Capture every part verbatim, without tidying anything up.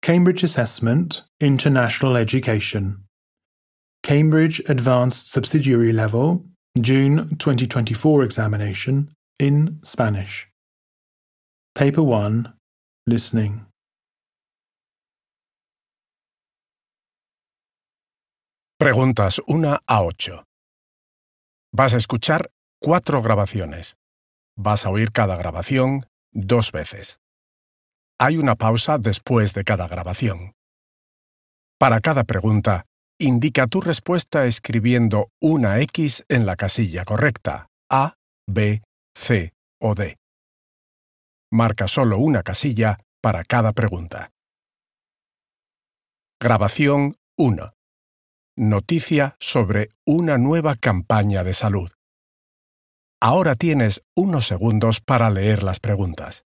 Cambridge Assessment International Education. Cambridge Advanced Subsidiary Level, June twenty twenty-four examination in Spanish. Paper one, Listening. Preguntas una a ocho. Vas a escuchar cuatro grabaciones. Vas a oír cada grabación dos veces. Hay una pausa después de cada grabación. Para cada pregunta, indica tu respuesta escribiendo una X en la casilla correcta, A, B, C o D. Marca solo una casilla para cada pregunta. Grabación uno. Noticia sobre una nueva campaña de salud. Ahora tienes unos segundos para leer las preguntas.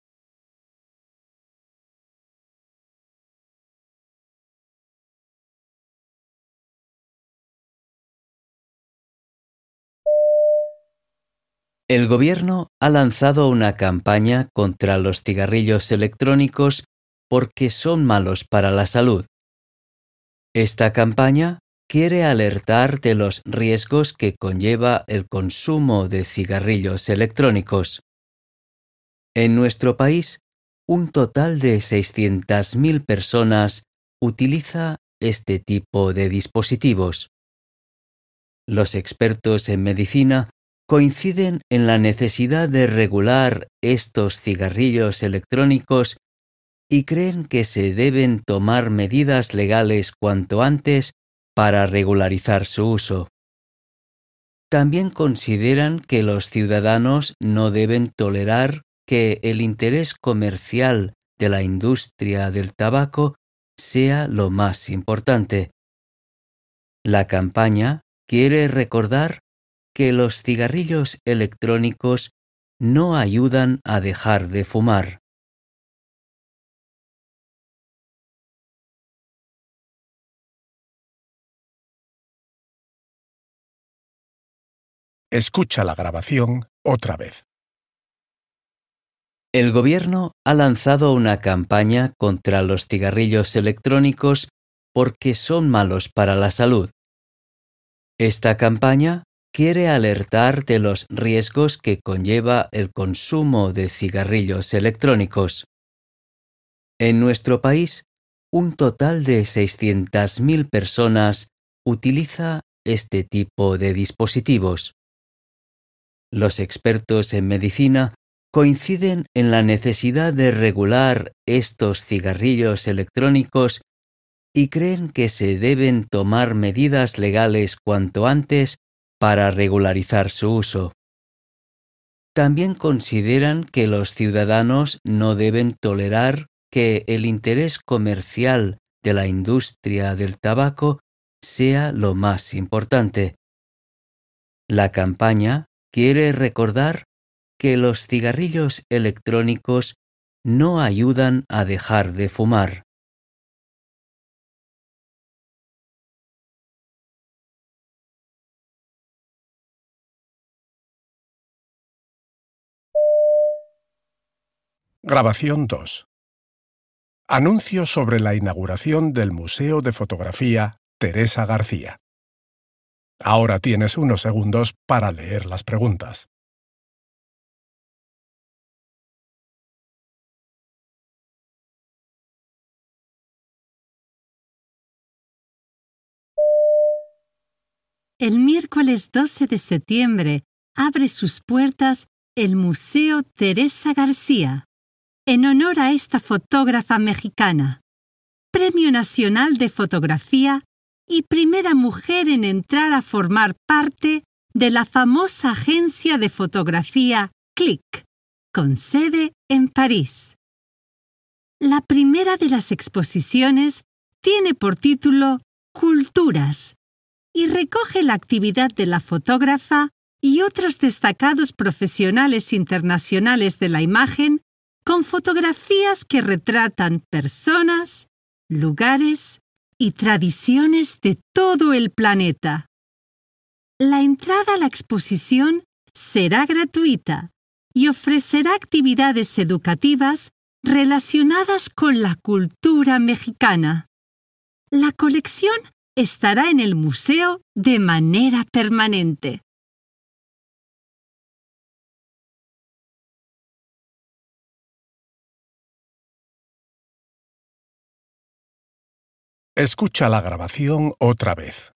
El gobierno ha lanzado una campaña contra los cigarrillos electrónicos porque son malos para la salud. Esta campaña quiere alertar de los riesgos que conlleva el consumo de cigarrillos electrónicos. En nuestro país, un total de seiscientas mil personas utiliza este tipo de dispositivos. Los expertos en medicina coinciden en la necesidad de regular estos cigarrillos electrónicos y creen que se deben tomar medidas legales cuanto antes para regularizar su uso. También consideran que los ciudadanos no deben tolerar que el interés comercial de la industria del tabaco sea lo más importante. La campaña quiere recordar que los cigarrillos electrónicos no ayudan a dejar de fumar. Escucha la grabación otra vez. El gobierno ha lanzado una campaña contra los cigarrillos electrónicos porque son malos para la salud. Esta campaña quiere alertar de los riesgos que conlleva el consumo de cigarrillos electrónicos. En nuestro país, un total de seiscientas mil personas utiliza este tipo de dispositivos. Los expertos en medicina coinciden en la necesidad de regular estos cigarrillos electrónicos y creen que se deben tomar medidas legales cuanto antes para regularizar su uso. También consideran que los ciudadanos no deben tolerar que el interés comercial de la industria del tabaco sea lo más importante. La campaña quiere recordar que los cigarrillos electrónicos no ayudan a dejar de fumar. Grabación dos. Anuncio sobre la inauguración del Museo de Fotografía Teresa García. Ahora tienes unos segundos para leer las preguntas. El miércoles doce de septiembre abre sus puertas el Museo Teresa García, en honor a esta fotógrafa mexicana, Premio Nacional de Fotografía y primera mujer en entrar a formar parte de la famosa agencia de fotografía Click, con sede en París. La primera de las exposiciones tiene por título Culturas y recoge la actividad de la fotógrafa y otros destacados profesionales internacionales de la imagen con fotografías que retratan personas, lugares y tradiciones de todo el planeta. La entrada a la exposición será gratuita y ofrecerá actividades educativas relacionadas con la cultura mexicana. La colección estará en el museo de manera permanente. Escucha la grabación otra vez.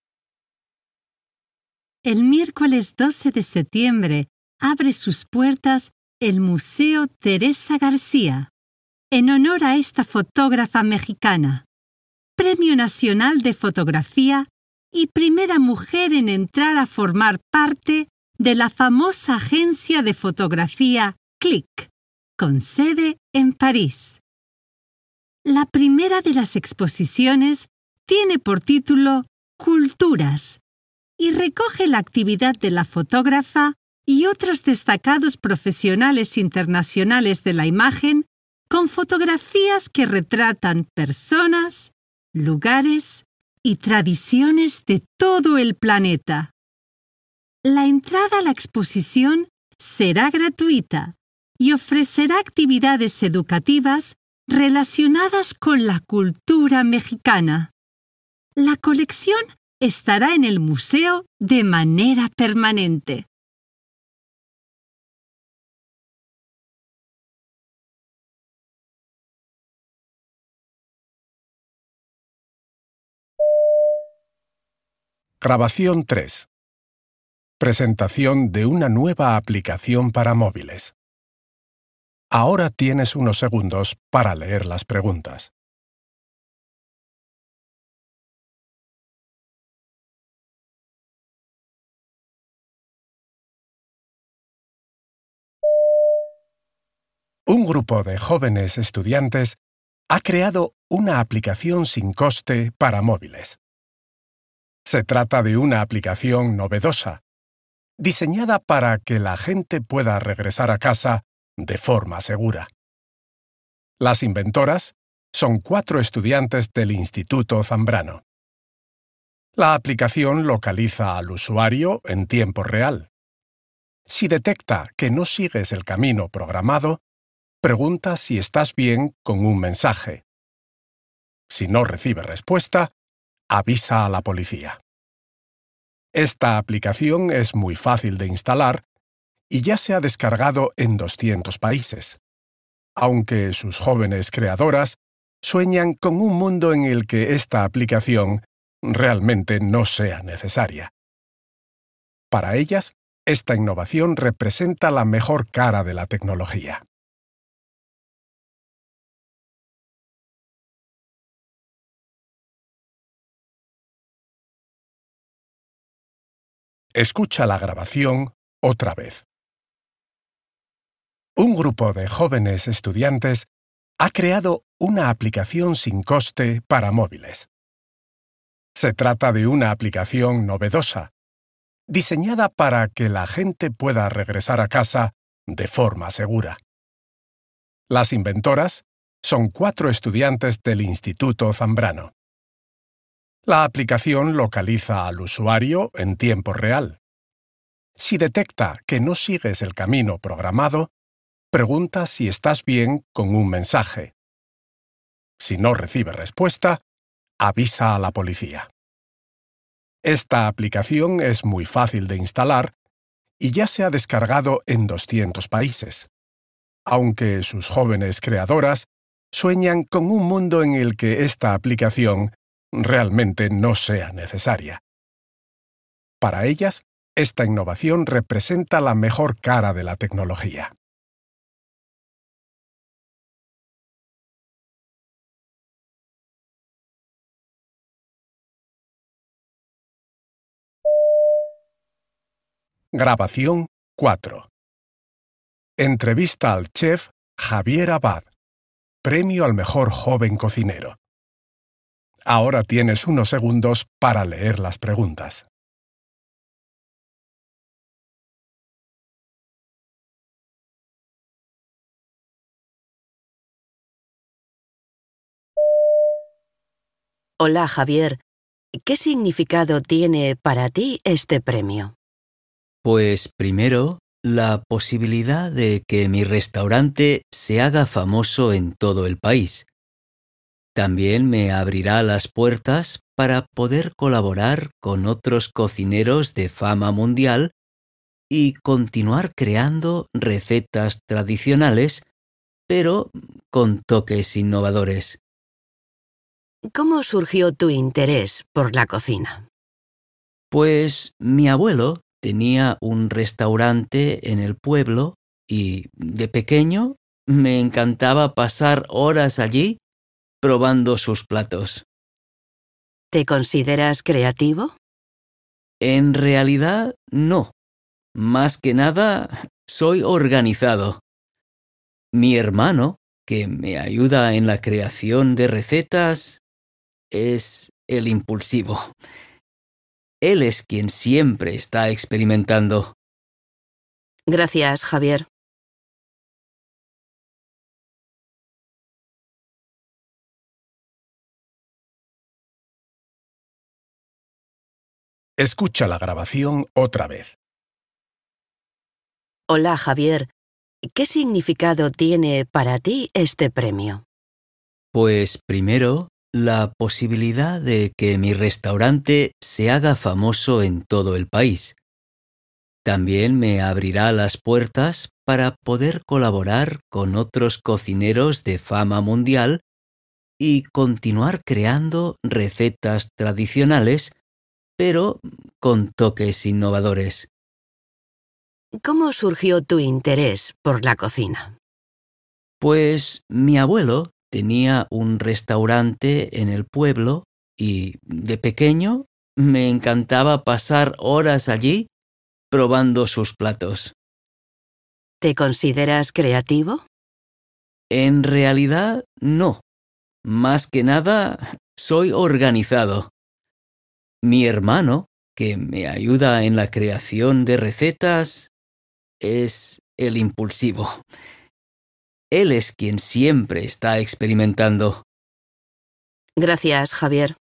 El miércoles doce de septiembre abre sus puertas el Museo Teresa García, en honor a esta fotógrafa mexicana, Premio Nacional de Fotografía y primera mujer en entrar a formar parte de la famosa agencia de fotografía Click, con sede en París. La primera de las exposiciones tiene por título Culturas y recoge la actividad de la fotógrafa y otros destacados profesionales internacionales de la imagen con fotografías que retratan personas, lugares y tradiciones de todo el planeta. La entrada a la exposición será gratuita y ofrecerá actividades educativas relacionadas con la cultura mexicana. La colección estará en el museo de manera permanente. Grabación tres. Presentación de una nueva aplicación para móviles. Ahora tienes unos segundos para leer las preguntas. Un grupo de jóvenes estudiantes ha creado una aplicación sin coste para móviles. Se trata de una aplicación novedosa, diseñada para que la gente pueda regresar a casa de forma segura. Las inventoras son cuatro estudiantes del Instituto Zambrano. La aplicación localiza al usuario en tiempo real. Si detecta que no sigues el camino programado, pregunta si estás bien con un mensaje. Si no recibe respuesta, avisa a la policía. Esta aplicación es muy fácil de instalar y ya se ha descargado en doscientos países, aunque sus jóvenes creadoras sueñan con un mundo en el que esta aplicación realmente no sea necesaria. Para ellas, esta innovación representa la mejor cara de la tecnología. Escucha la grabación otra vez. Un grupo de jóvenes estudiantes ha creado una aplicación sin coste para móviles. Se trata de una aplicación novedosa, diseñada para que la gente pueda regresar a casa de forma segura. Las inventoras son cuatro estudiantes del Instituto Zambrano. La aplicación localiza al usuario en tiempo real. Si detecta que no sigues el camino programado, pregunta si estás bien con un mensaje. Si no recibe respuesta, avisa a la policía. Esta aplicación es muy fácil de instalar y ya se ha descargado en doscientos países, aunque sus jóvenes creadoras sueñan con un mundo en el que esta aplicación realmente no sea necesaria. Para ellas, esta innovación representa la mejor cara de la tecnología. Grabación cuatro. Entrevista al chef Javier Abad, premio al mejor joven cocinero. Ahora tienes unos segundos para leer las preguntas. Hola, Javier. ¿Qué significado tiene para ti este premio? Pues primero, la posibilidad de que mi restaurante se haga famoso en todo el país. También me abrirá las puertas para poder colaborar con otros cocineros de fama mundial y continuar creando recetas tradicionales, pero con toques innovadores. ¿Cómo surgió tu interés por la cocina? Pues mi abuelo tenía un restaurante en el pueblo y de pequeño me encantaba pasar horas allí probando sus platos. ¿Te consideras creativo? En realidad, no. Más que nada, soy organizado. Mi hermano, que me ayuda en la creación de recetas, es el impulsivo. Él es quien siempre está experimentando. Gracias, Javier. Escucha la grabación otra vez. Hola, Javier. ¿Qué significado tiene para ti este premio? Pues primero, la posibilidad de que mi restaurante se haga famoso en todo el país. También me abrirá las puertas para poder colaborar con otros cocineros de fama mundial y continuar creando recetas tradicionales, pero con toques innovadores. ¿Cómo surgió tu interés por la cocina? Pues mi abuelo tenía un restaurante en el pueblo y de pequeño me encantaba pasar horas allí probando sus platos. ¿Te consideras creativo? En realidad, no. Más que nada, soy organizado. Mi hermano, que me ayuda en la creación de recetas, es el impulsivo. Él es quien siempre está experimentando. Gracias, Javier.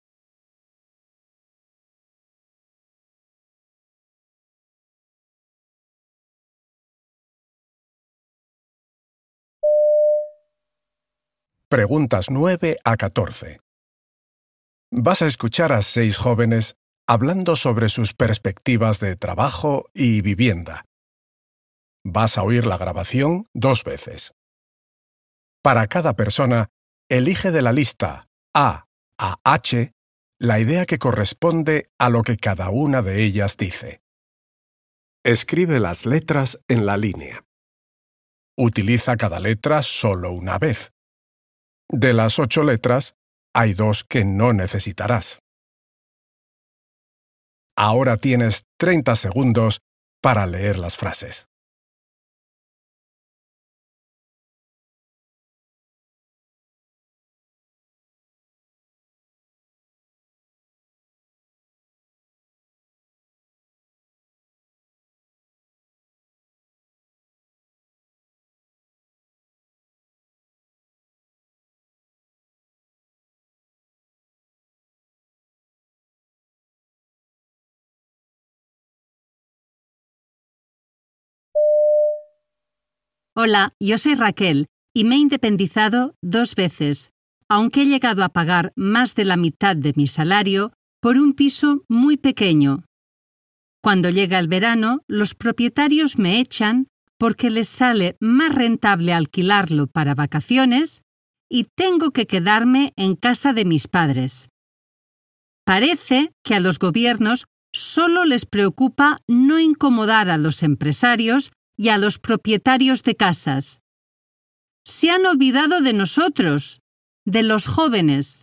Preguntas nueve a catorce. Vas a escuchar a seis jóvenes hablando sobre sus perspectivas de trabajo y vivienda. Vas a oír la grabación dos veces. Para cada persona, elige de la lista A a H la idea que corresponde a lo que cada una de ellas dice. Escribe las letras en la línea. Utiliza cada letra solo una vez. De las ocho letras, hay dos que no necesitarás. Ahora tienes treinta segundos para leer las frases. Hola, yo soy Raquel y me he independizado dos veces, aunque he llegado a pagar más de la mitad de mi salario por un piso muy pequeño. Cuando llega el verano, los propietarios me echan porque les sale más rentable alquilarlo para vacaciones y tengo que quedarme en casa de mis padres. Parece que a los gobiernos solo les preocupa no incomodar a los empresarios y a los propietarios de casas. Se han olvidado de nosotros, de los jóvenes.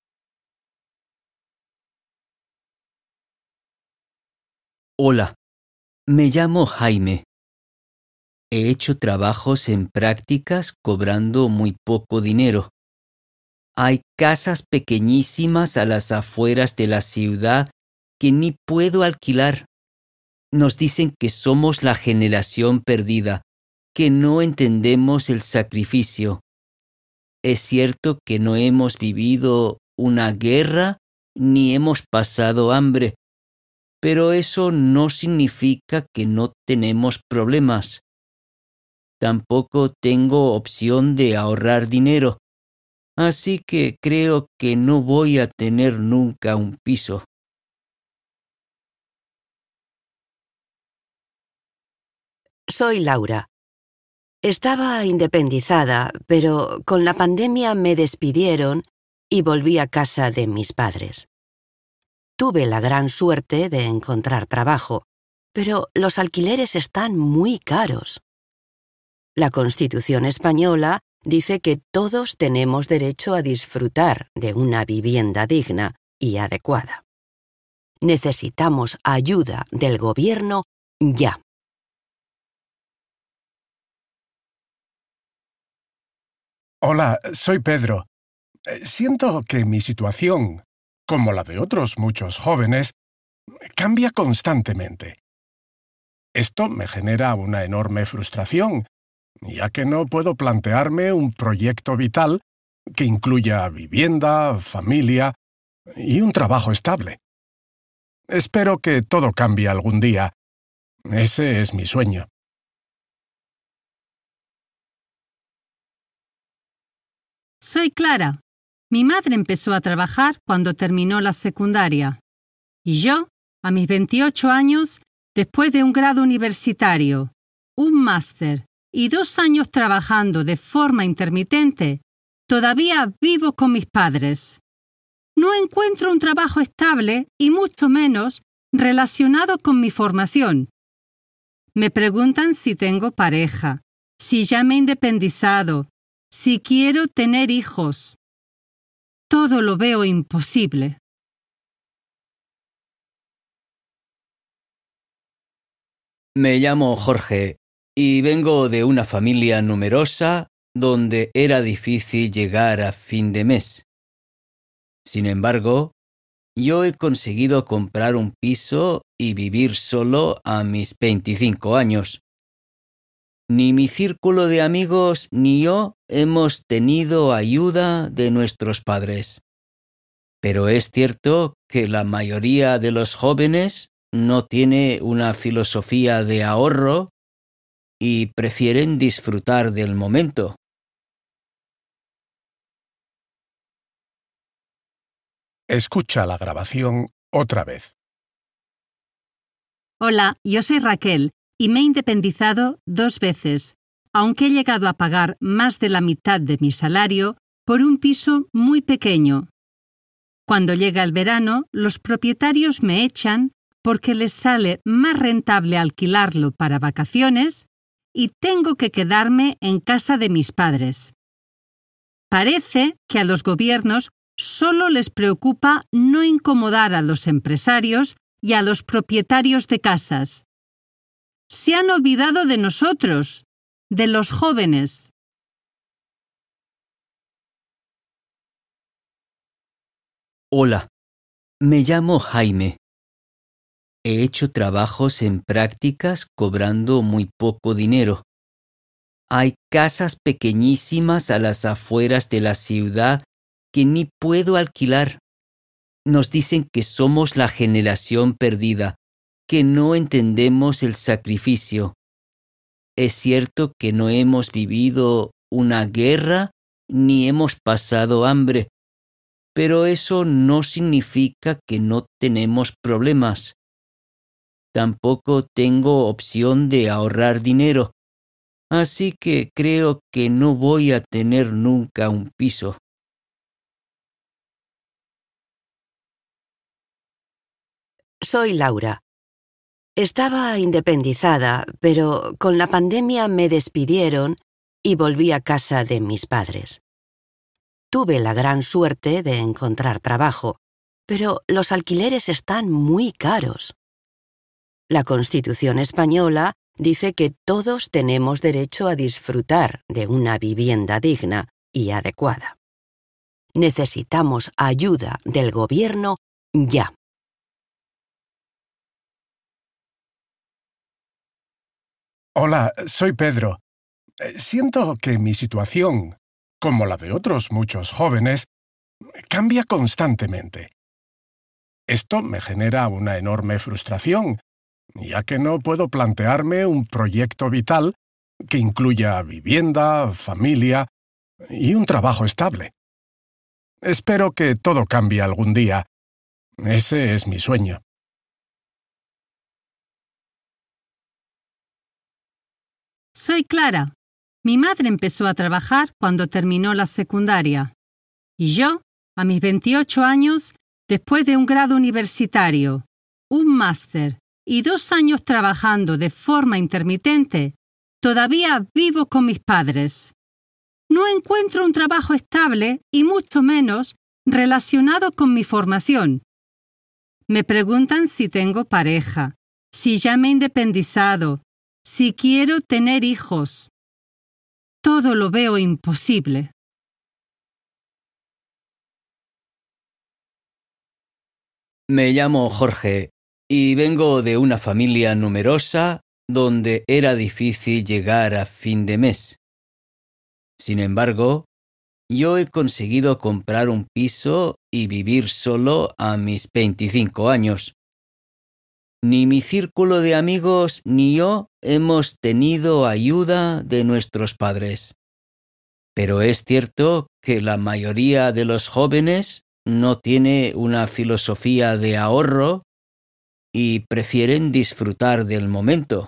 Hola, me llamo Jaime. He hecho trabajos en prácticas cobrando muy poco dinero. Hay casas pequeñísimas a las afueras de la ciudad que ni puedo alquilar. Nos dicen que somos la generación perdida, que no entendemos el sacrificio. Es cierto que no hemos vivido una guerra ni hemos pasado hambre, pero eso no significa que no tenemos problemas. Tampoco tengo opción de ahorrar dinero, así que creo que no voy a tener nunca un piso. Soy Laura. Estaba independizada, pero con la pandemia me despidieron y volví a casa de mis padres. Tuve la gran suerte de encontrar trabajo, pero los alquileres están muy caros. La Constitución española dice que todos tenemos derecho a disfrutar de una vivienda digna y adecuada. Necesitamos ayuda del gobierno ya. Hola, soy Pedro. Eh, Siento que mi situación, como la de otros muchos jóvenes, cambia constantemente. Esto me genera una enorme frustración, ya que no puedo plantearme un proyecto vital que incluya vivienda, familia y un trabajo estable. Espero que todo cambie algún día. Ese es mi sueño. Soy Clara. Mi madre empezó a trabajar cuando terminó la secundaria. Y yo, a mis veintiocho años, después de un grado universitario, un máster y dos años trabajando de forma intermitente, todavía vivo con mis padres. No encuentro un trabajo estable y mucho menos relacionado con mi formación. Me preguntan si tengo pareja, si ya me he independizado, si quiero tener hijos. Todo lo veo imposible. Me llamo Jorge y vengo de una familia numerosa donde era difícil llegar a fin de mes. Sin embargo, yo he conseguido comprar un piso y vivir solo a mis veinticinco años. Ni mi círculo de amigos ni yo hemos tenido ayuda de nuestros padres. Pero es cierto que la mayoría de los jóvenes no tiene una filosofía de ahorro y prefieren disfrutar del momento. Escucha la grabación otra vez. Hola, yo soy Raquel y me he independizado dos veces, aunque he llegado a pagar más de la mitad de mi salario por un piso muy pequeño. Cuando llega el verano, los propietarios me echan porque les sale más rentable alquilarlo para vacaciones y tengo que quedarme en casa de mis padres. Parece que a los gobiernos solo les preocupa no incomodar a los empresarios y a los propietarios de casas. Se han olvidado de nosotros, de los jóvenes. Hola, me llamo Jaime. He hecho trabajos en prácticas cobrando muy poco dinero. Hay casas pequeñísimas a las afueras de la ciudad que ni puedo alquilar. Nos dicen que somos la generación perdida, que no entendemos el sacrificio. Es cierto que no hemos vivido una guerra ni hemos pasado hambre, pero eso no significa que no tenemos problemas. Tampoco tengo opción de ahorrar dinero, así que creo que no voy a tener nunca un piso. Soy Laura. Estaba independizada, pero con la pandemia me despidieron y volví a casa de mis padres. Tuve la gran suerte de encontrar trabajo, pero los alquileres están muy caros. La Constitución española dice que todos tenemos derecho a disfrutar de una vivienda digna y adecuada. Necesitamos ayuda del gobierno ya. Hola, soy Pedro. Eh, Siento que mi situación, como la de otros muchos jóvenes, cambia constantemente. Esto me genera una enorme frustración, ya que no puedo plantearme un proyecto vital que incluya vivienda, familia y un trabajo estable. Espero que todo cambie algún día. Ese es mi sueño. Soy Clara. Mi madre empezó a trabajar cuando terminó la secundaria. Y yo, a mis veintiocho años, después de un grado universitario, un máster y dos años trabajando de forma intermitente, todavía vivo con mis padres. No encuentro un trabajo estable y mucho menos relacionado con mi formación. Me preguntan si tengo pareja, si ya me he independizado, si quiero tener hijos. Todo lo veo imposible. Me llamo Jorge y vengo de una familia numerosa donde era difícil llegar a fin de mes. Sin embargo, yo he conseguido comprar un piso y vivir solo a mis veinticinco años. Ni mi círculo de amigos ni yo hemos tenido ayuda de nuestros padres. Pero es cierto que la mayoría de los jóvenes no tiene una filosofía de ahorro y prefieren disfrutar del momento.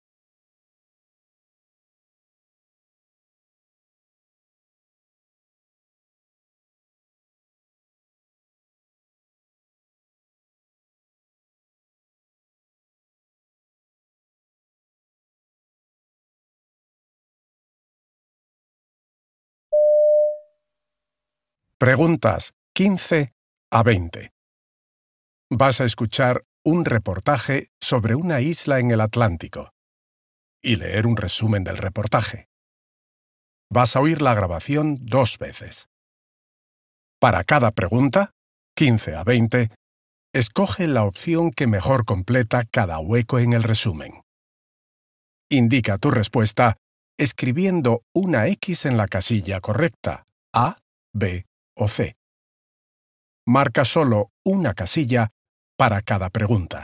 Preguntas quince a veinte. Vas a escuchar un reportaje sobre una isla en el Atlántico y leer un resumen del reportaje. Vas a oír la grabación dos veces. Para cada pregunta, quince a veinte, escoge la opción que mejor completa cada hueco en el resumen. Indica tu respuesta escribiendo una X en la casilla correcta, A, B o C. Marca solo una casilla para cada pregunta.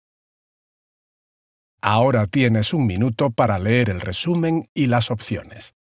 Ahora tienes un minuto para leer el resumen y las opciones.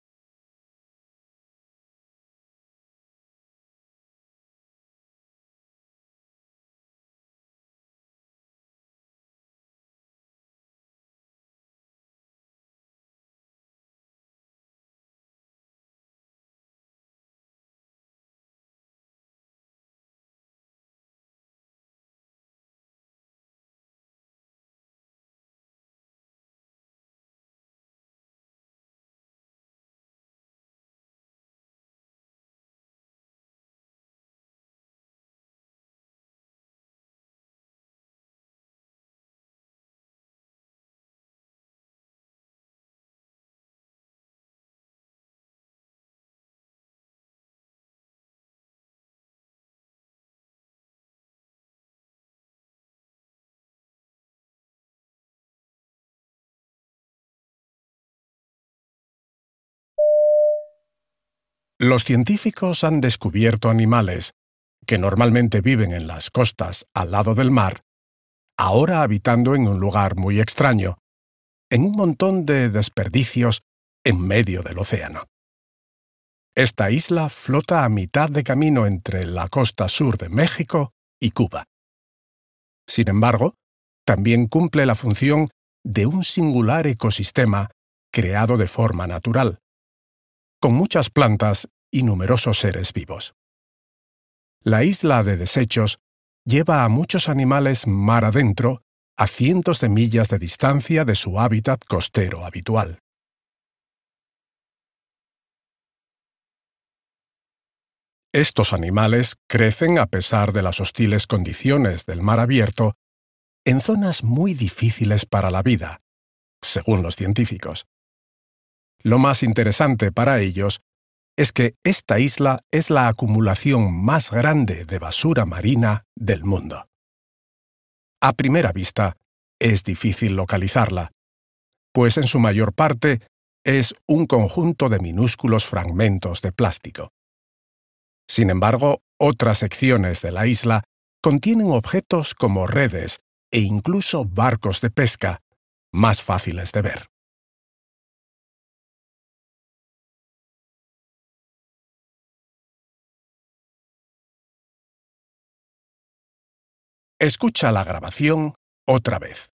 Los científicos han descubierto animales, que normalmente viven en las costas al lado del mar, ahora habitando en un lugar muy extraño, en un montón de desperdicios en medio del océano. Esta isla flota a mitad de camino entre la costa sur de México y Cuba. Sin embargo, también cumple la función de un singular ecosistema creado de forma natural, con muchas plantas y numerosos seres vivos. La isla de desechos lleva a muchos animales mar adentro a cientos de millas de distancia de su hábitat costero habitual. Estos animales crecen a pesar de las hostiles condiciones del mar abierto en zonas muy difíciles para la vida, según los científicos. Lo más interesante para ellos es que esta isla es la acumulación más grande de basura marina del mundo. A primera vista, es difícil localizarla, pues en su mayor parte es un conjunto de minúsculos fragmentos de plástico. Sin embargo, otras secciones de la isla contienen objetos como redes e incluso barcos de pesca, más fáciles de ver. Escucha la grabación otra vez.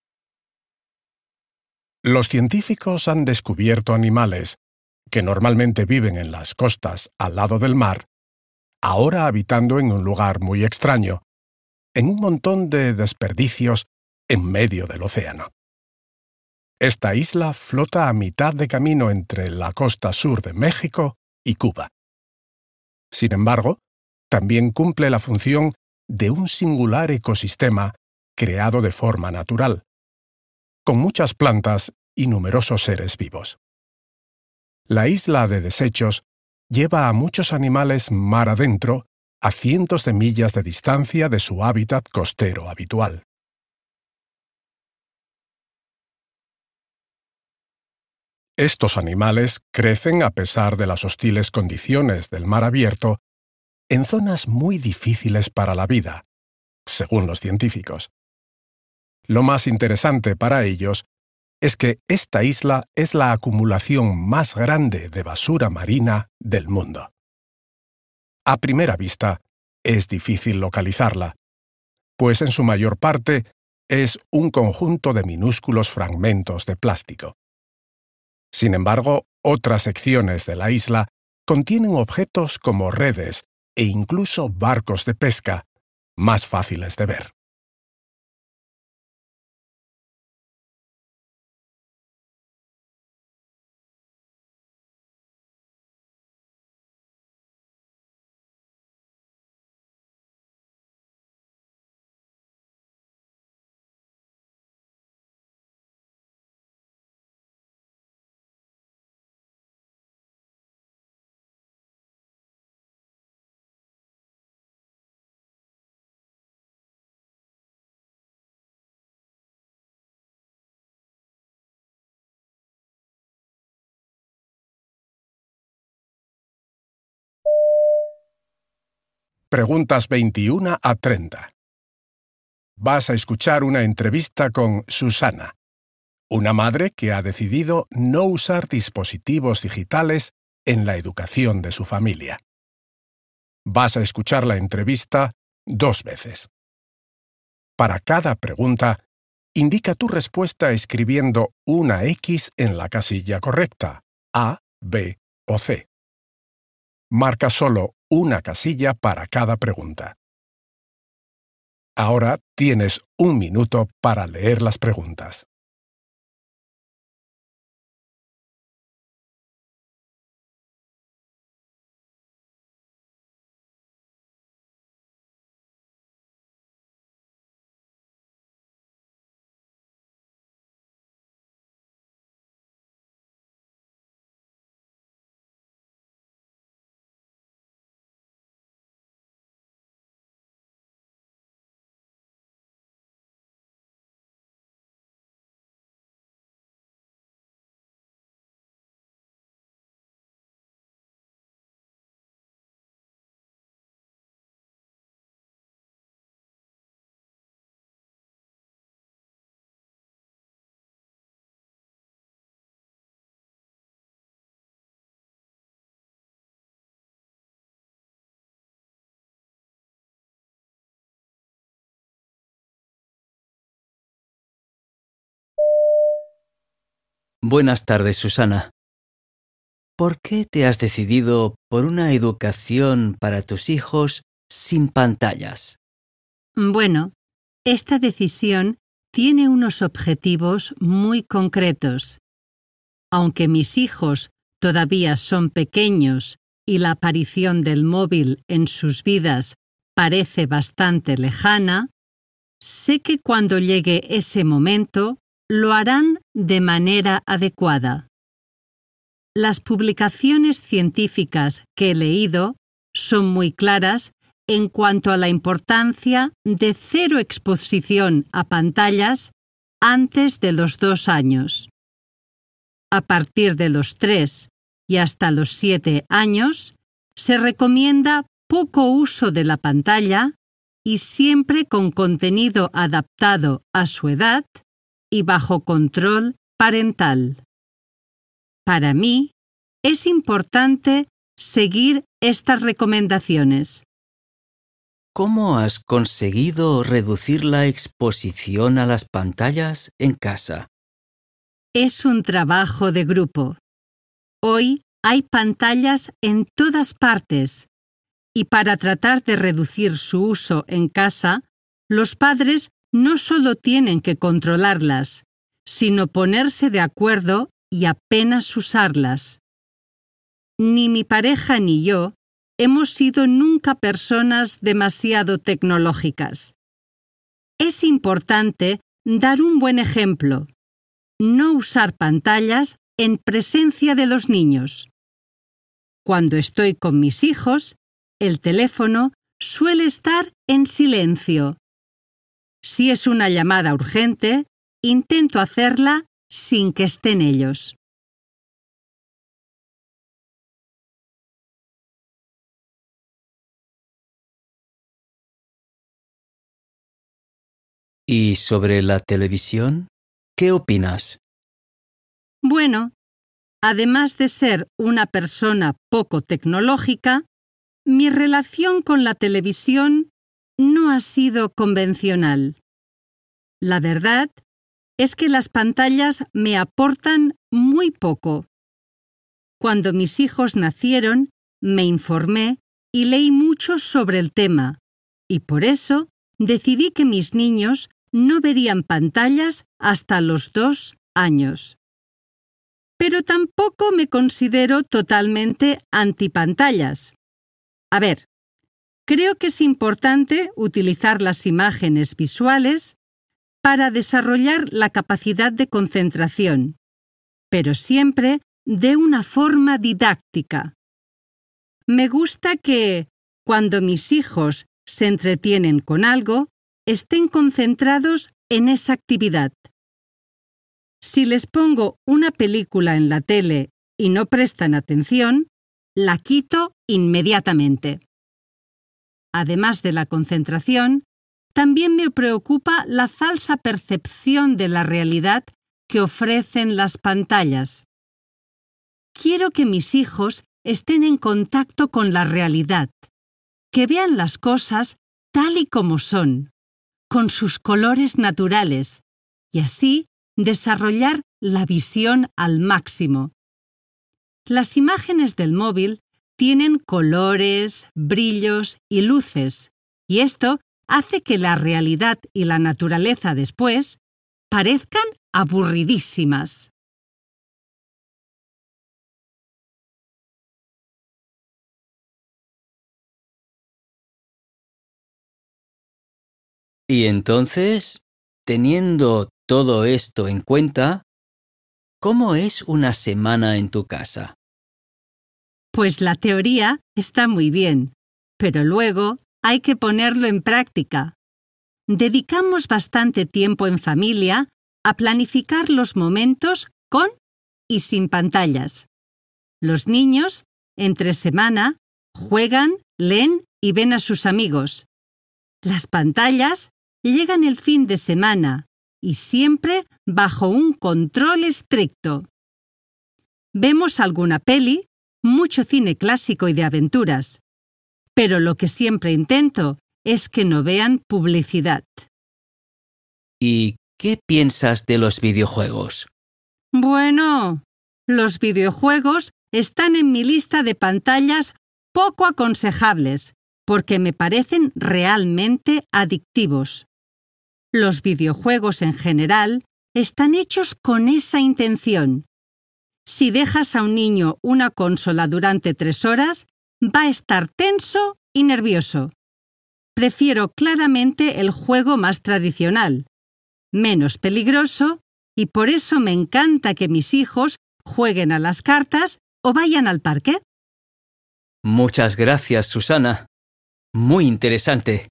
Los científicos han descubierto animales que normalmente viven en las costas al lado del mar, ahora habitando en un lugar muy extraño, en un montón de desperdicios en medio del océano. Esta isla flota a mitad de camino entre la costa sur de México y Cuba. Sin embargo, también cumple la función de un singular ecosistema creado de forma natural, con muchas plantas y numerosos seres vivos. La isla de desechos lleva a muchos animales mar adentro a cientos de millas de distancia de su hábitat costero habitual. Estos animales crecen a pesar de las hostiles condiciones del mar abierto en zonas muy difíciles para la vida, según los científicos. Lo más interesante para ellos es que esta isla es la acumulación más grande de basura marina del mundo. A primera vista, es difícil localizarla, pues en su mayor parte es un conjunto de minúsculos fragmentos de plástico. Sin embargo, otras secciones de la isla contienen objetos como redes e incluso barcos de pesca, más fáciles de ver. Preguntas veintiuno a treinta. Vas a escuchar una entrevista con Susana, una madre que ha decidido no usar dispositivos digitales en la educación de su familia. Vas a escuchar la entrevista dos veces. Para cada pregunta, indica tu respuesta escribiendo una X en la casilla correcta, A, B o C. Marca solo una casilla para cada pregunta. Ahora tienes un minuto para leer las preguntas. Buenas tardes, Susana. ¿Por qué te has decidido por una educación para tus hijos sin pantallas? Bueno, esta decisión tiene unos objetivos muy concretos. Aunque mis hijos todavía son pequeños y la aparición del móvil en sus vidas parece bastante lejana, sé que cuando llegue ese momento lo harán de manera adecuada. Las publicaciones científicas que he leído son muy claras en cuanto a la importancia de cero exposición a pantallas antes de los dos años. A partir de los tres y hasta los siete años, se recomienda poco uso de la pantalla y siempre con contenido adaptado a su edad y bajo control parental. Para mí, es importante seguir estas recomendaciones. ¿Cómo has conseguido reducir la exposición a las pantallas en casa? Es un trabajo de grupo. Hoy hay pantallas en todas partes y para tratar de reducir su uso en casa, los padres no solo tienen que controlarlas, sino ponerse de acuerdo y apenas usarlas. Ni mi pareja ni yo hemos sido nunca personas demasiado tecnológicas. Es importante dar un buen ejemplo, no usar pantallas en presencia de los niños. Cuando estoy con mis hijos, el teléfono suele estar en silencio. Si es una llamada urgente, intento hacerla sin que estén ellos. ¿Y sobre la televisión? ¿Qué opinas? Bueno, además de ser una persona poco tecnológica, mi relación con la televisión no ha sido convencional. La verdad es que las pantallas me aportan muy poco. Cuando mis hijos nacieron, me informé y leí mucho sobre el tema, y por eso decidí que mis niños no verían pantallas hasta los dos años. Pero tampoco me considero totalmente antipantallas. A ver, creo que es importante utilizar las imágenes visuales para desarrollar la capacidad de concentración, pero siempre de una forma didáctica. Me gusta que, cuando mis hijos se entretienen con algo, estén concentrados en esa actividad. Si les pongo una película en la tele y no prestan atención, la quito inmediatamente. Además de la concentración, también me preocupa la falsa percepción de la realidad que ofrecen las pantallas. Quiero que mis hijos estén en contacto con la realidad, que vean las cosas tal y como son, con sus colores naturales, y así desarrollar la visión al máximo. Las imágenes del móvil tienen colores, brillos y luces, y esto hace que la realidad y la naturaleza después parezcan aburridísimas. Y entonces, teniendo todo esto en cuenta, ¿cómo es una semana en tu casa? Pues la teoría está muy bien, pero luego hay que ponerlo en práctica. Dedicamos bastante tiempo en familia a planificar los momentos con y sin pantallas. Los niños, entre semana, juegan, leen y ven a sus amigos. Las pantallas llegan el fin de semana y siempre bajo un control estricto. Vemos alguna peli, mucho cine clásico y de aventuras, pero lo que siempre intento es que no vean publicidad. ¿Y qué piensas de los videojuegos? Bueno, los videojuegos están en mi lista de pantallas poco aconsejables, porque me parecen realmente adictivos. Los videojuegos en general están hechos con esa intención. Si dejas a un niño una consola durante tres horas, va a estar tenso y nervioso. Prefiero claramente el juego más tradicional, menos peligroso, y por eso me encanta que mis hijos jueguen a las cartas o vayan al parque. Muchas gracias, Susana. Muy interesante.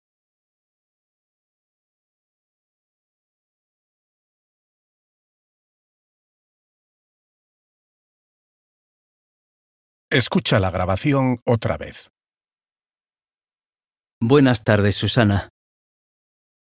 Escucha la grabación otra vez. Buenas tardes, Susana.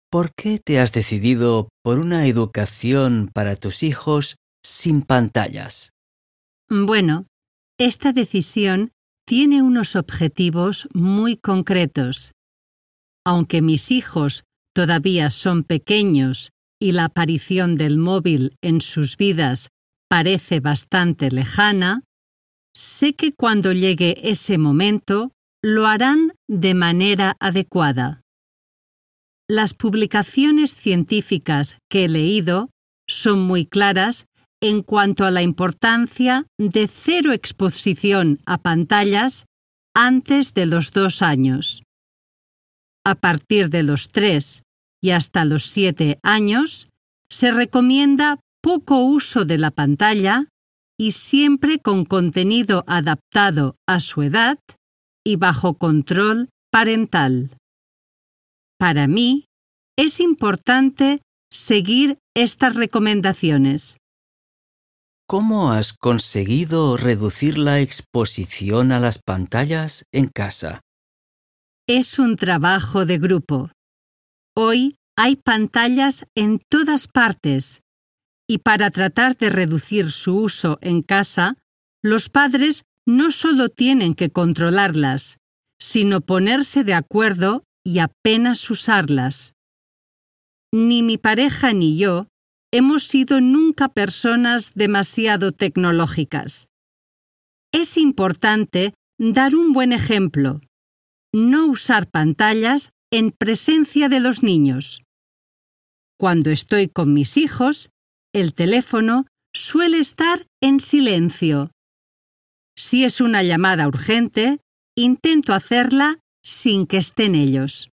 ¿por qué te has decidido por una educación para tus hijos sin pantallas? Bueno, esta decisión tiene unos objetivos muy concretos. Aunque mis hijos todavía son pequeños y la aparición del móvil en sus vidas parece bastante lejana, sé que cuando llegue ese momento lo harán de manera adecuada. Las publicaciones científicas que he leído son muy claras en cuanto a la importancia de cero exposición a pantallas antes de los dos años. A partir de los tres y hasta los siete años, se recomienda poco uso de la pantalla y siempre con contenido adaptado a su edad y bajo control parental. Para mí, es importante seguir estas recomendaciones. ¿Cómo has conseguido reducir la exposición a las pantallas en casa? Es un trabajo de grupo. Hoy hay pantallas en todas partes y para tratar de reducir su uso en casa, los padres no solo tienen que controlarlas, sino ponerse de acuerdo y apenas usarlas. Ni mi pareja ni yo hemos sido nunca personas demasiado tecnológicas. Es importante dar un buen ejemplo. No usar pantallas en presencia de los niños. Cuando estoy con mis hijos, el teléfono suele estar en silencio. Si es una llamada urgente, intento hacerla sin que estén ellos.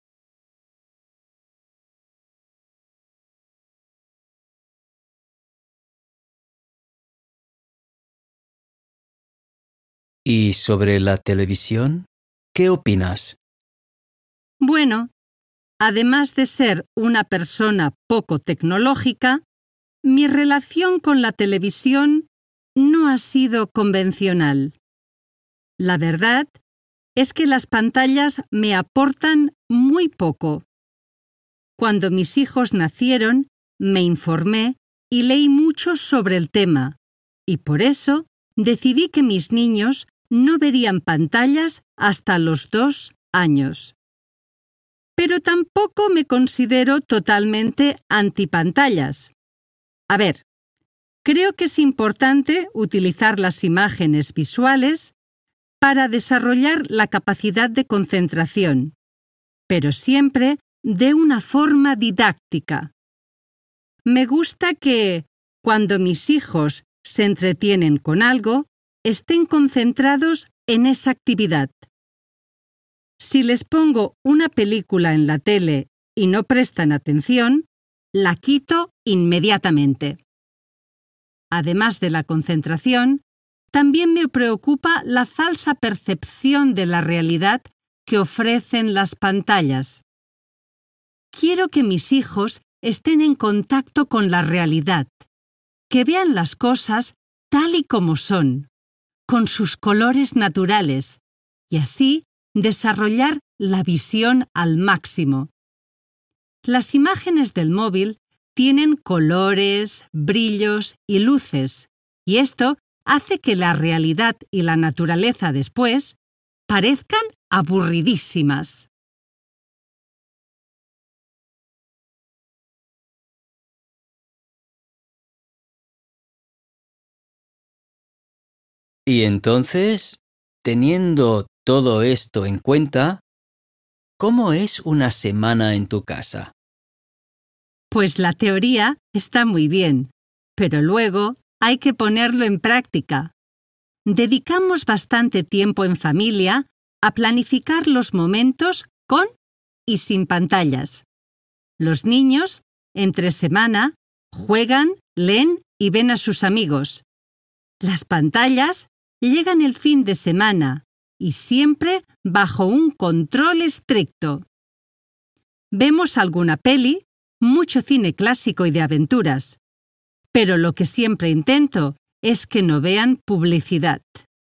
¿Y sobre la televisión? ¿Qué opinas? Bueno, además de ser una persona poco tecnológica, mi relación con la televisión no ha sido convencional. La verdad es que las pantallas me aportan muy poco. Cuando mis hijos nacieron, me informé y leí mucho sobre el tema, y por eso decidí que mis niños no verían pantallas hasta los dos años. Pero tampoco me considero totalmente antipantallas. A ver, creo que es importante utilizar las imágenes visuales para desarrollar la capacidad de concentración, pero siempre de una forma didáctica. Me gusta que, cuando mis hijos se entretienen con algo, estén concentrados en esa actividad. Si les pongo una película en la tele y no prestan atención, la quito inmediatamente. Además de la concentración, también me preocupa la falsa percepción de la realidad que ofrecen las pantallas. Quiero que mis hijos estén en contacto con la realidad, que vean las cosas tal y como son, con sus colores naturales, y así desarrollar la visión al máximo. Las imágenes del móvil tienen colores, brillos y luces, y esto hace que la realidad y la naturaleza después parezcan aburridísimas. Y entonces, teniendo todo esto en cuenta, ¿cómo es una semana en tu casa? Pues la teoría está muy bien, pero luego hay que ponerlo en práctica. Dedicamos bastante tiempo en familia a planificar los momentos con y sin pantallas. Los niños, entre semana, juegan, leen y ven a sus amigos. Las pantallas llegan el fin de semana y siempre bajo un control estricto. Vemos alguna peli, mucho cine clásico y de aventuras, pero lo que siempre intento es que no vean publicidad.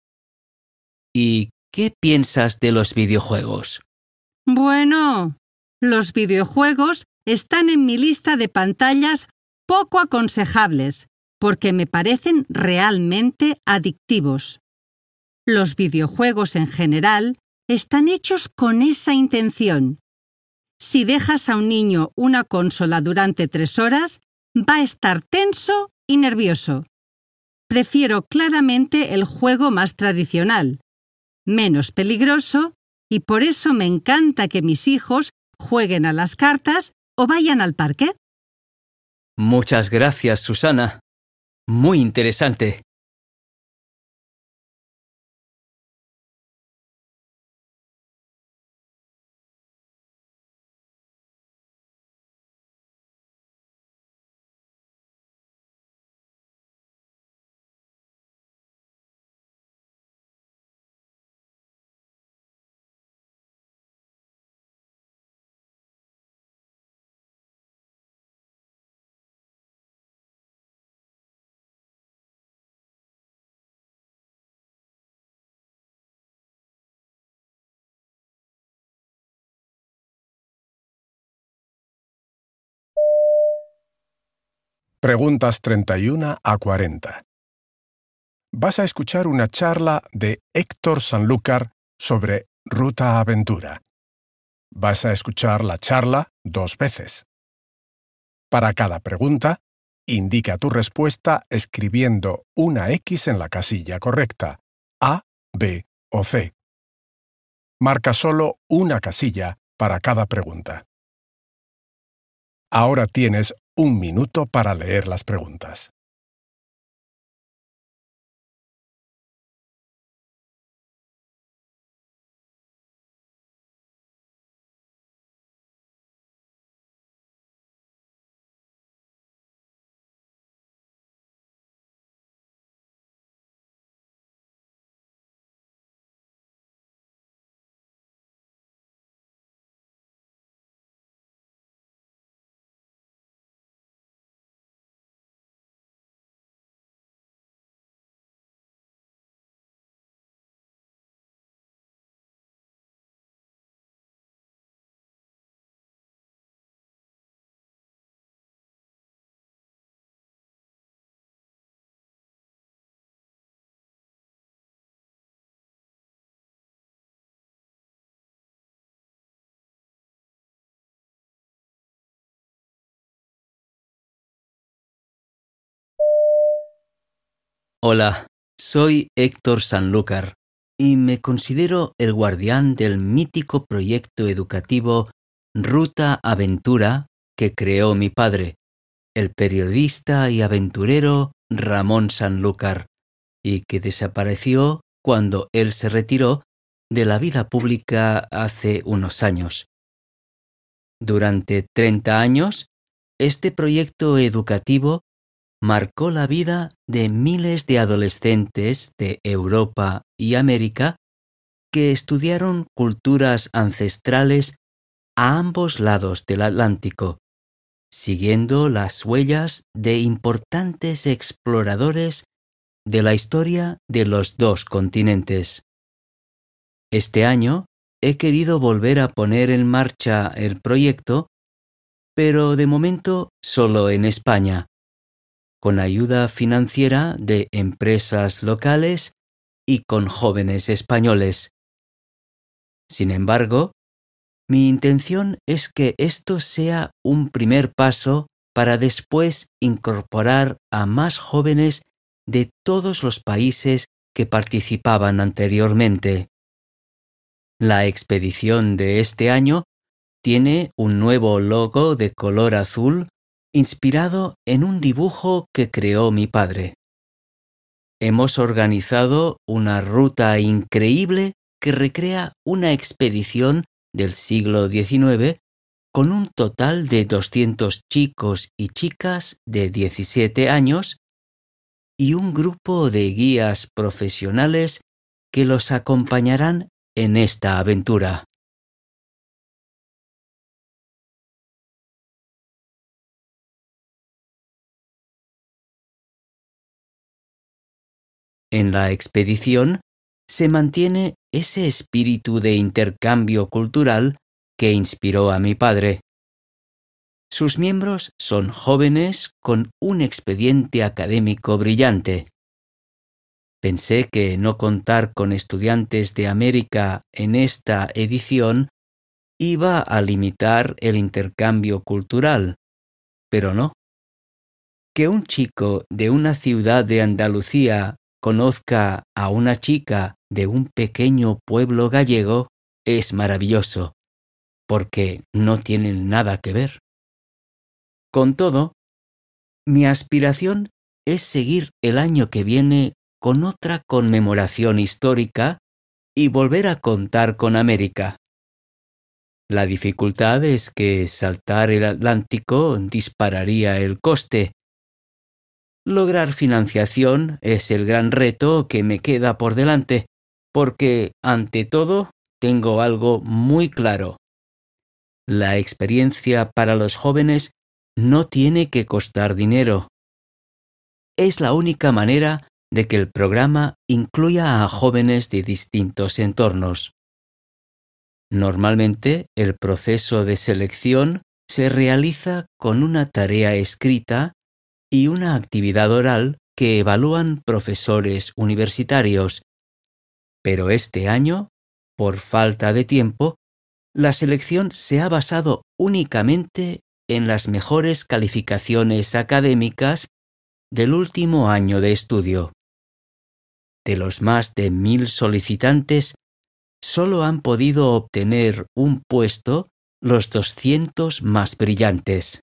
¿Y qué piensas de los videojuegos? Bueno, los videojuegos están en mi lista de pantallas poco aconsejables, porque me parecen realmente adictivos. Los videojuegos en general están hechos con esa intención. Si dejas a un niño una consola durante tres horas, va a estar tenso y nervioso. Prefiero claramente el juego más tradicional, menos peligroso, y por eso me encanta que mis hijos jueguen a las cartas o vayan al parque. Muchas gracias, Susana. Muy interesante. Preguntas treinta y uno a cuarenta. Vas a escuchar una charla de Héctor Sanlúcar sobre Ruta Aventura. Vas a escuchar la charla dos veces. Para cada pregunta, indica tu respuesta escribiendo una X en la casilla correcta, A, B o C. Marca solo una casilla para cada pregunta. Ahora tienes un minuto para leer las preguntas. Hola, soy Héctor Sanlúcar y me considero el guardián del mítico proyecto educativo Ruta Aventura que creó mi padre, el periodista y aventurero Ramón Sanlúcar, y que desapareció cuando él se retiró de la vida pública hace unos años. Durante treinta años, este proyecto educativo marcó la vida de miles de adolescentes de Europa y América que estudiaron culturas ancestrales a ambos lados del Atlántico, siguiendo las huellas de importantes exploradores de la historia de los dos continentes. Este año he querido volver a poner en marcha el proyecto, pero de momento solo en España, con ayuda financiera de empresas locales y con jóvenes españoles. Sin embargo, mi intención es que esto sea un primer paso para después incorporar a más jóvenes de todos los países que participaban anteriormente. La expedición de este año tiene un nuevo logo de color azul inspirado en un dibujo que creó mi padre. Hemos organizado una ruta increíble que recrea una expedición del siglo diecinueve con un total de doscientos chicos y chicas de diecisiete años y un grupo de guías profesionales que los acompañarán en esta aventura. En la expedición se mantiene ese espíritu de intercambio cultural que inspiró a mi padre. Sus miembros son jóvenes con un expediente académico brillante. Pensé que no contar con estudiantes de América en esta edición iba a limitar el intercambio cultural, pero no. Que un chico de una ciudad de Andalucía conozca a una chica de un pequeño pueblo gallego es maravilloso, porque no tienen nada que ver. Con todo, mi aspiración es seguir el año que viene con otra conmemoración histórica y volver a contar con América. La dificultad es que saltar el Atlántico dispararía el coste. Lograr financiación es el gran reto que me queda por delante, porque, ante todo, tengo algo muy claro. La experiencia para los jóvenes no tiene que costar dinero. Es la única manera de que el programa incluya a jóvenes de distintos entornos. Normalmente, el proceso de selección se realiza con una tarea escrita y una actividad oral que evalúan profesores universitarios. Pero este año, por falta de tiempo, la selección se ha basado únicamente en las mejores calificaciones académicas del último año de estudio. De los más de mil solicitantes, solo han podido obtener un puesto los doscientos más brillantes.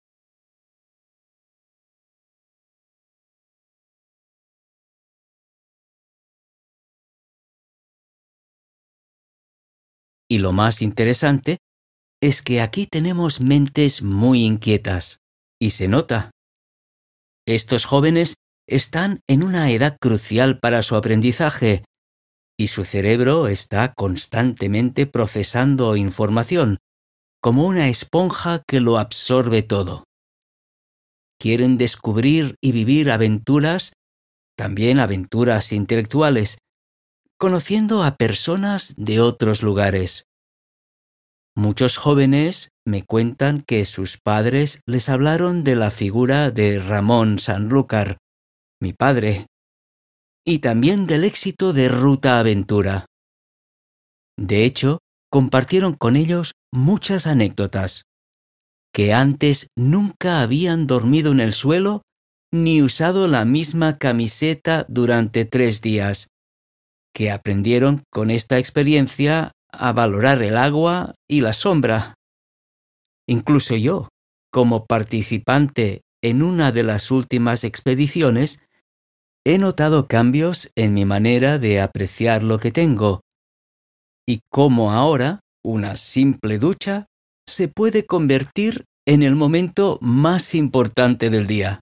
Y lo más interesante es que aquí tenemos mentes muy inquietas, y se nota. Estos jóvenes están en una edad crucial para su aprendizaje, y su cerebro está constantemente procesando información, como una esponja que lo absorbe todo. Quieren descubrir y vivir aventuras, también aventuras intelectuales, conociendo a personas de otros lugares. Muchos jóvenes me cuentan que sus padres les hablaron de la figura de Ramón Sanlúcar, mi padre, y también del éxito de Ruta Aventura. De hecho, compartieron con ellos muchas anécdotas, que antes nunca habían dormido en el suelo ni usado la misma camiseta durante tres días, que aprendieron con esta experiencia a valorar el agua y la sombra. Incluso yo, como participante en una de las últimas expediciones, he notado cambios en mi manera de apreciar lo que tengo, y cómo ahora una simple ducha se puede convertir en el momento más importante del día.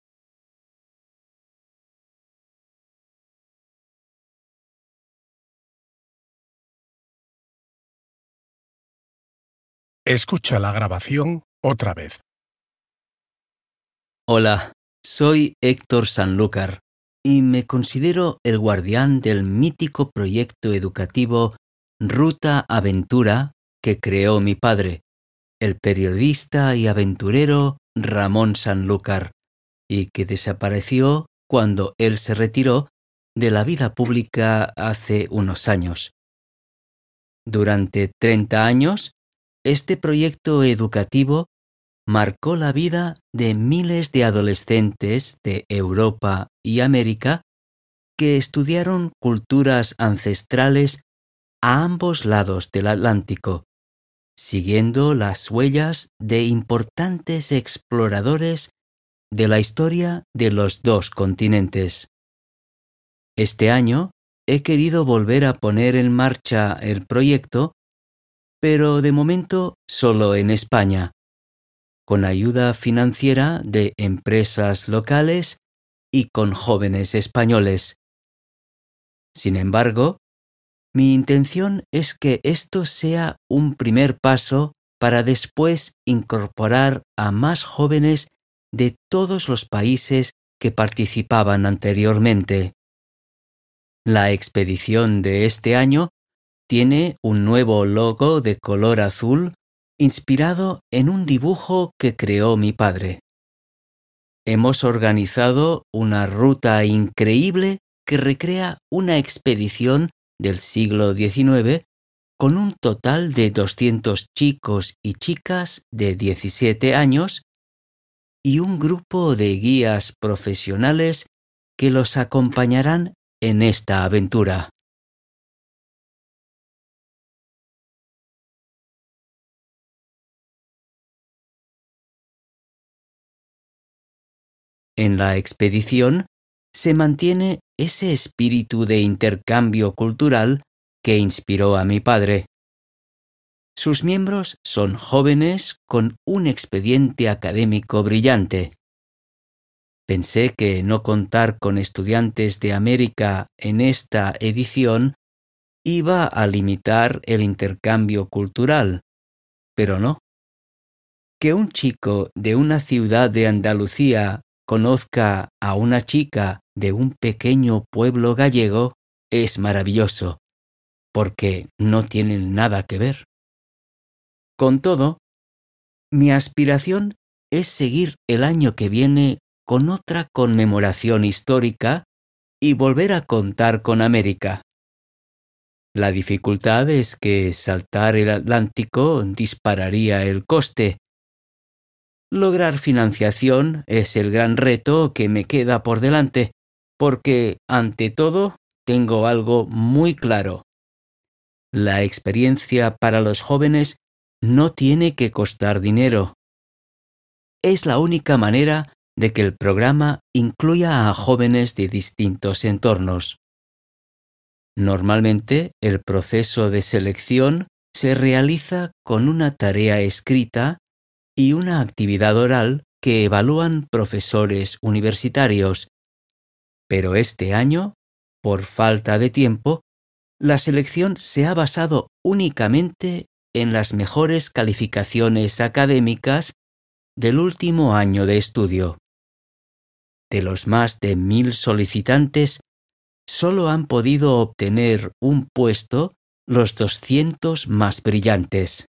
Escucha la grabación otra vez. Hola, soy Héctor Sanlúcar y me considero el guardián del mítico proyecto educativo Ruta Aventura que creó mi padre, el periodista y aventurero Ramón Sanlúcar, y que desapareció cuando él se retiró de la vida pública hace unos años. Durante treinta años, este proyecto educativo marcó la vida de miles de adolescentes de Europa y América que estudiaron culturas ancestrales a ambos lados del Atlántico, siguiendo las huellas de importantes exploradores de la historia de los dos continentes. Este año he querido volver a poner en marcha el proyecto, pero de momento solo en España, con ayuda financiera de empresas locales y con jóvenes españoles. Sin embargo, mi intención es que esto sea un primer paso para después incorporar a más jóvenes de todos los países que participaban anteriormente. La expedición de este año tiene un nuevo logo de color azul inspirado en un dibujo que creó mi padre. Hemos organizado una ruta increíble que recrea una expedición del siglo diecinueve con un total de doscientos chicos y chicas de diecisiete años y un grupo de guías profesionales que los acompañarán en esta aventura. En la expedición se mantiene ese espíritu de intercambio cultural que inspiró a mi padre. Sus miembros son jóvenes con un expediente académico brillante. Pensé que no contar con estudiantes de América en esta edición iba a limitar el intercambio cultural, pero no. Que un chico de una ciudad de Andalucía conozca a una chica de un pequeño pueblo gallego es maravilloso, porque no tienen nada que ver. Con todo, mi aspiración es seguir el año que viene con otra conmemoración histórica y volver a contar con América. La dificultad es que saltar el Atlántico dispararía el coste. Lograr financiación es el gran reto que me queda por delante, porque, ante todo, tengo algo muy claro. La experiencia para los jóvenes no tiene que costar dinero. Es la única manera de que el programa incluya a jóvenes de distintos entornos. Normalmente, el proceso de selección se realiza con una tarea escrita y una actividad oral que evalúan profesores universitarios. Pero este año, por falta de tiempo, la selección se ha basado únicamente en las mejores calificaciones académicas del último año de estudio. De los más de mil solicitantes, solo han podido obtener un puesto los doscientos más brillantes.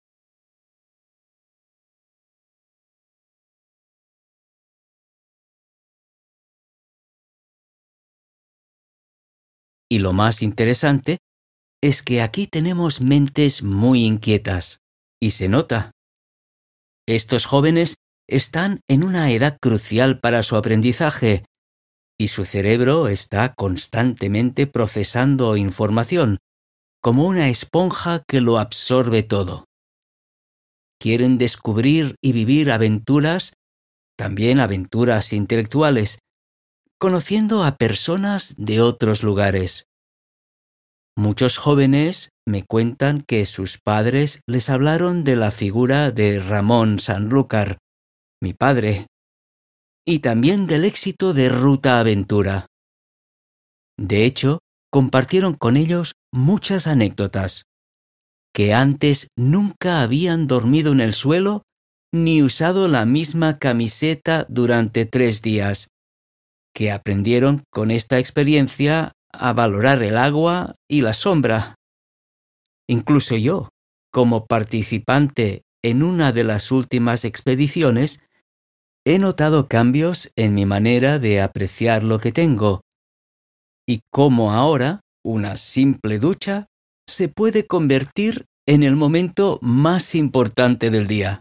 Y lo más interesante es que aquí tenemos mentes muy inquietas, y se nota. Estos jóvenes están en una edad crucial para su aprendizaje, y su cerebro está constantemente procesando información, como una esponja que lo absorbe todo. Quieren descubrir y vivir aventuras, también aventuras intelectuales, conociendo a personas de otros lugares. Muchos jóvenes me cuentan que sus padres les hablaron de la figura de Ramón Sanlúcar, mi padre, y también del éxito de Ruta Aventura. De hecho, compartieron con ellos muchas anécdotas, que antes nunca habían dormido en el suelo ni usado la misma camiseta durante tres días, que aprendieron con esta experiencia a valorar el agua y la sombra. Incluso yo, como participante en una de las últimas expediciones, he notado cambios en mi manera de apreciar lo que tengo y cómo ahora una simple ducha se puede convertir en el momento más importante del día.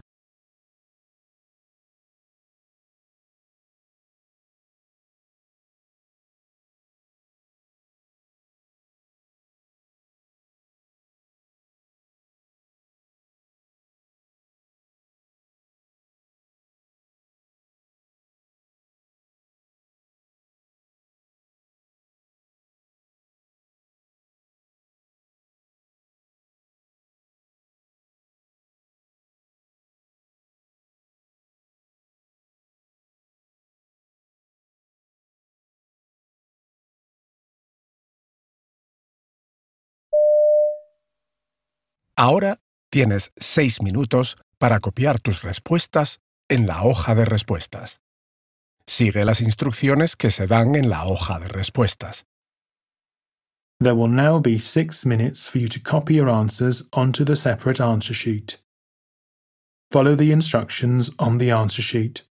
Ahora tienes seis minutos para copiar tus respuestas en la hoja de respuestas. Sigue las instrucciones que se dan en la hoja de respuestas. There will now be six minutes for you to copy your answers onto the separate answer sheet. Follow the instructions on the answer sheet.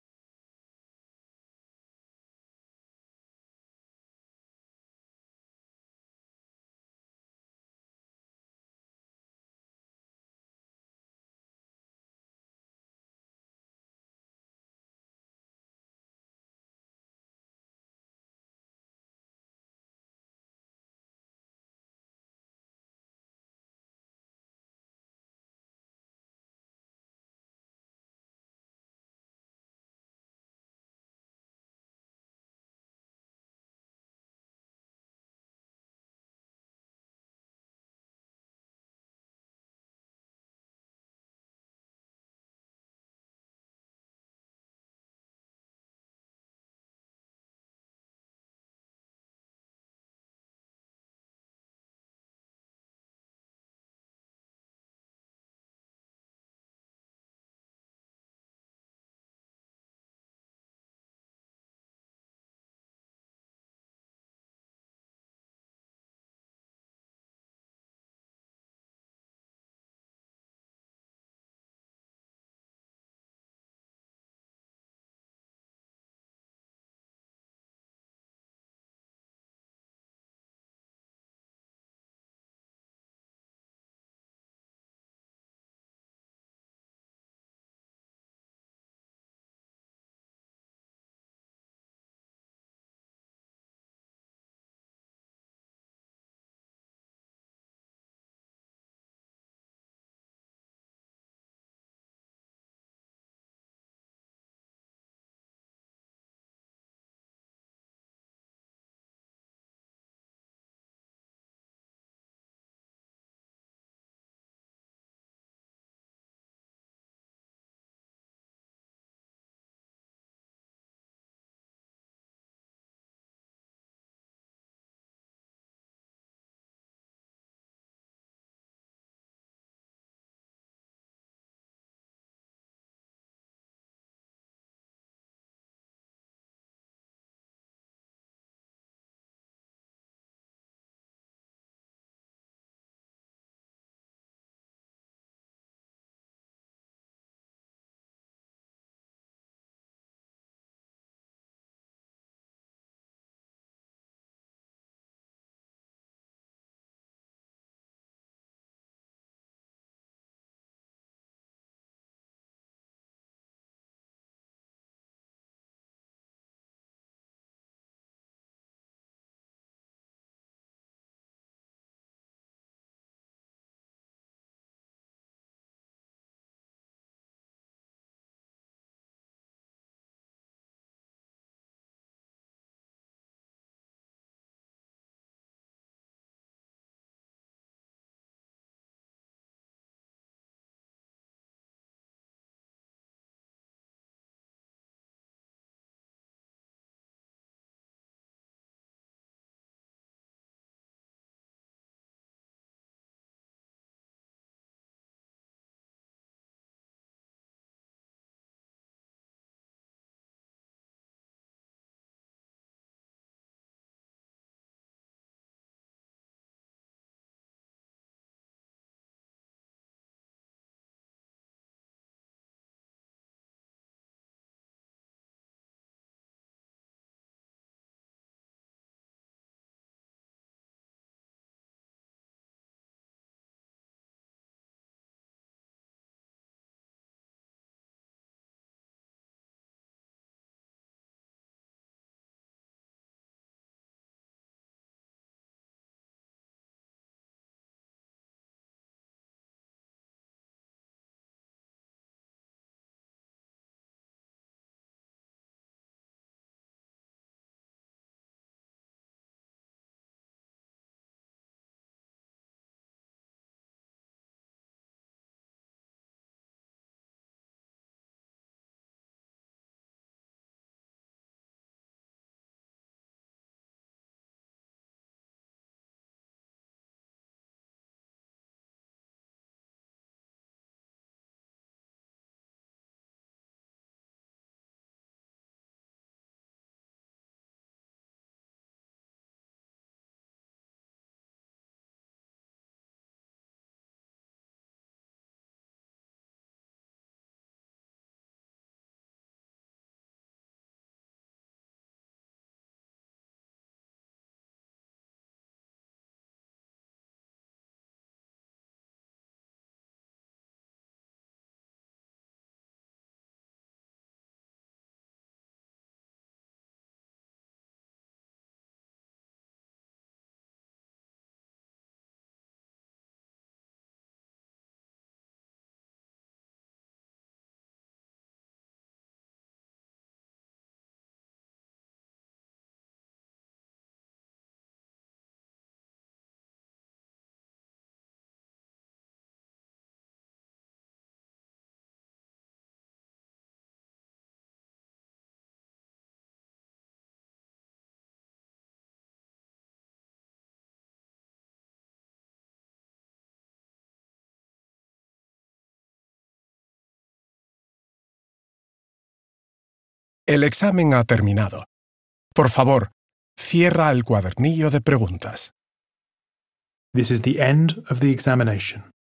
El examen ha terminado. Por favor, cierra el cuadernillo de preguntas. This is the end of the examination.